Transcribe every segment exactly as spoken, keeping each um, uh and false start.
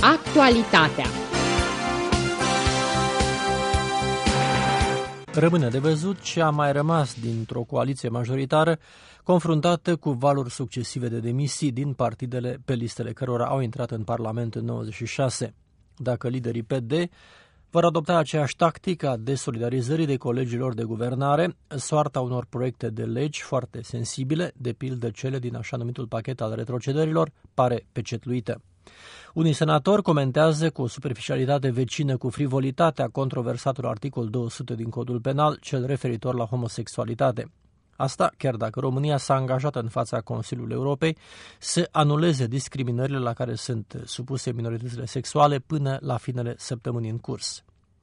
Actualitatea. Rămâne de văzut ce a mai rămas dintr-o coaliție majoritară confruntată cu valuri succesive de demisii din partidele pe listele cărora au intrat în Parlament în nouăzeci și șase. Dacă liderii P D vor adopta aceeași tactică a desolidarizării de colegilor de guvernare, soarta unor proiecte de legi foarte sensibile, de pildă cele din așa numitul pachet al retrocedărilor, pare pecetluită. Unii senatori comentează cu o superficialitate vecină cu frivolitatea controversatul articol două sute din Codul Penal, cel referitor la homosexualitate. Asta chiar dacă România s-a angajat în fața Consiliului Europei să anuleze discriminările la care sunt supuse minoritățile sexuale până la finele săptămânii în curs.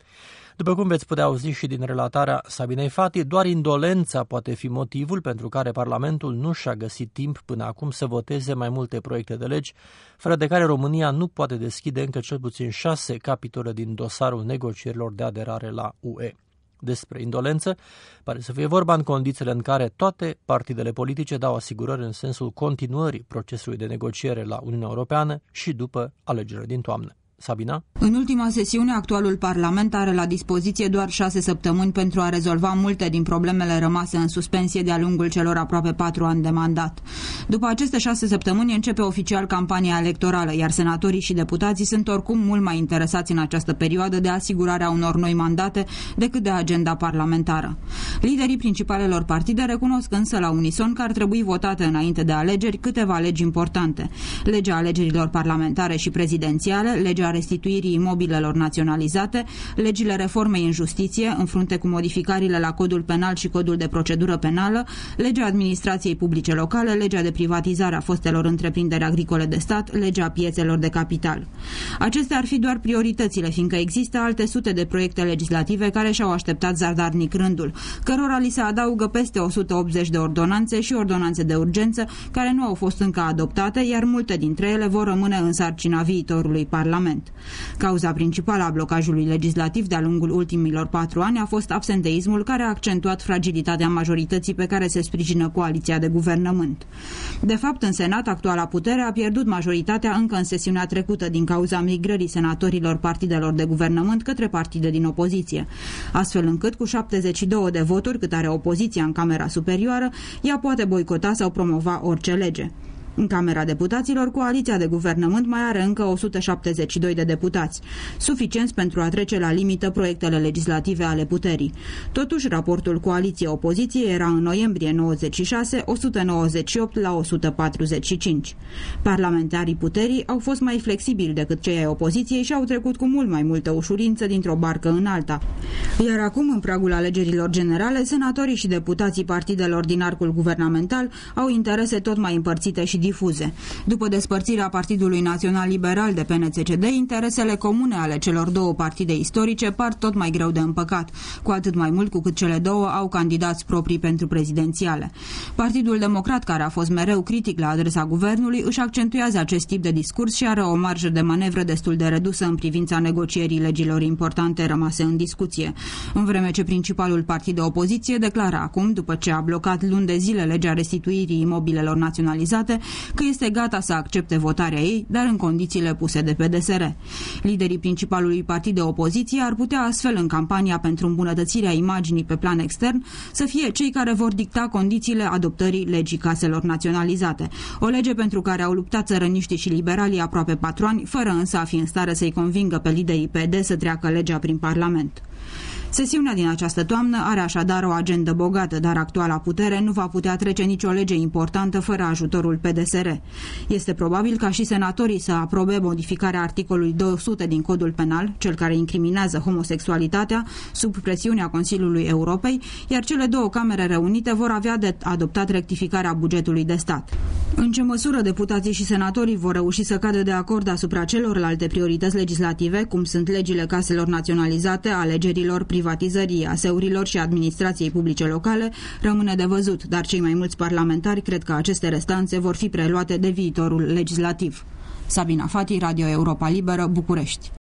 După cum veți putea auzi și din relatarea Sabinei Fati, doar indolența poate fi motivul pentru care Parlamentul nu și-a găsit timp până acum să voteze mai multe proiecte de legi, fără de care România nu poate deschide încă cel puțin șase capitole din dosarul negocierilor de aderare la U E. Despre indolență pare să fie vorba în condițiile în care toate partidele politice dau asigurări în sensul continuării procesului de negociere la Uniunea Europeană și după alegerile din toamnă. Sabina? În ultima sesiune, actualul Parlament are la dispoziție doar șase săptămâni pentru a rezolva multe din problemele rămase în suspensie de-a lungul celor aproape patru ani de mandat. După aceste șase săptămâni începe oficial campania electorală, iar senatorii și deputații sunt oricum mult mai interesați în această perioadă de asigurarea unor noi mandate decât de agenda parlamentară. Liderii principalelor partide recunosc însă la unison că ar trebui votate înainte de alegeri câteva legi importante: legea alegerilor parlamentare și prezidențiale, legea restituirii imobilelor naționalizate, legile reformei în justiție, în frunte cu modificările la Codul Penal și Codul de Procedură Penală, legea administrației publice locale, legea de privatizare a fostelor întreprinderi agricole de stat, legea piețelor de capital. Acestea ar fi doar prioritățile, fiindcă există alte sute de proiecte legislative care și-au așteptat zadarnic rândul, cărora li se adaugă peste o sută optzeci de ordonanțe și ordonanțe de urgență care nu au fost încă adoptate, iar multe dintre ele vor rămâne în sarcina viitorului Parlament. Cauza principală a blocajului legislativ de-a lungul ultimilor patru ani a fost absenteismul, care a accentuat fragilitatea majorității pe care se sprijină coaliția de guvernământ. De fapt, în Senat, actuala putere a pierdut majoritatea încă în sesiunea trecută din cauza migrării senatorilor partidelor de guvernământ către partide din opoziție, astfel încât cu șaptezeci și două de voturi cât are opoziția în Camera Superioară, ea poate boicota sau promova orice lege. În Camera Deputaților, coaliția de guvernământ mai are încă o sută șaptezeci și doi de deputați, suficienți pentru a trece la limită proiectele legislative ale puterii. Totuși, raportul coaliție-opoziție era în noiembrie nouăzeci și șase, o sută nouăzeci și opt la o sută patruzeci și cinci. Parlamentarii puterii au fost mai flexibili decât cei ai opoziției și au trecut cu mult mai multă ușurință dintr-o barcă în alta. Iar acum, în pragul alegerilor generale, senatorii și deputații partidelor din arcul guvernamental au interese tot mai împărțite și difuze. După despărțirea Partidului Național Liberal de P N C C D, interesele comune ale celor două partide istorice par tot mai greu de împăcat, cu atât mai mult cu cât cele două au candidați proprii pentru prezidențiale. Partidul Democrat, care a fost mereu critic la adresa guvernului, își accentuează acest tip de discurs și are o marjă de manevră destul de redusă în privința negocierii legilor importante rămase în discuție, în vreme ce principalul partid de opoziție declară acum, după ce a blocat luni de zile legea restituirii imobilelor naționalizate, că este gata să accepte votarea ei, dar în condițiile puse de P D S R. Liderii principalului partid de opoziție ar putea astfel, în campania pentru îmbunătățirea imaginii pe plan extern, să fie cei care vor dicta condițiile adoptării legii caselor naționalizate, o lege pentru care au luptat țărăniștii și liberalii aproape patru ani, fără însă a fi în stare să-i convingă pe liderii P D să treacă legea prin Parlament. Sesiunea din această toamnă are așadar o agendă bogată, dar actuala putere nu va putea trece nicio lege importantă fără ajutorul P D S R. Este probabil ca și senatorii să aprobe modificarea articolului două sute din Codul Penal, cel care incriminează homosexualitatea, sub presiunea Consiliului Europei, iar cele două camere reunite vor avea de adoptat rectificarea bugetului de stat. În ce măsură deputații și senatorii vor reuși să cadă de acord asupra celorlalte priorități legislative, cum sunt legile caselor naționalizate, alegerilor, privatizării, aseurilor și administrației publice locale, rămâne de văzut, dar cei mai mulți parlamentari cred că aceste restanțe vor fi preluate de viitorul legislativ. Sabina Fati, Radio Europa Liberă, București.